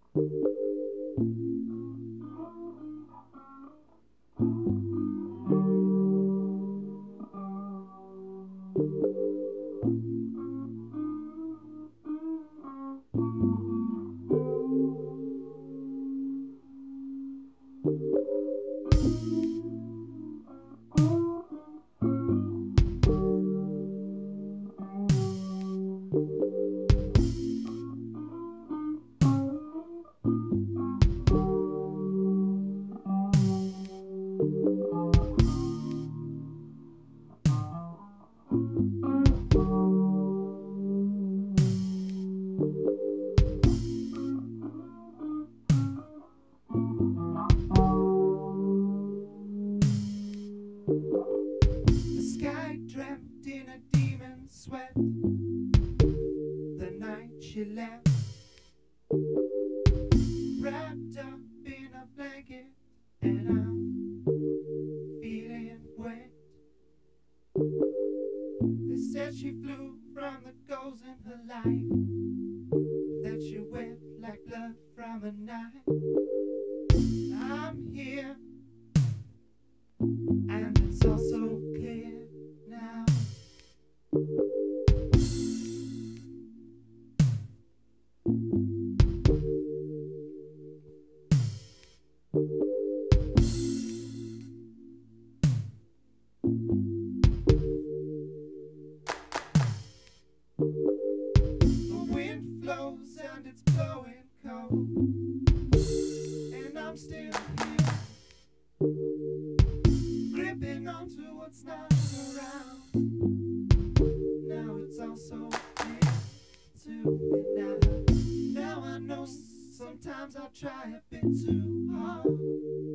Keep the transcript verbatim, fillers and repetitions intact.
The sky dreamt in a demon's sweat the night she left, wrapped up in a blanket, and I'm feeling wet. They said she flew from the goals in her life, that she wept like blood from a knife. I'm here, and it's all so clear now. The wind flows and it's blowing cold, and I'm still here, gripping onto what's not around. Now it's all so clear to me now. Now I know sometimes I try a bit too hard.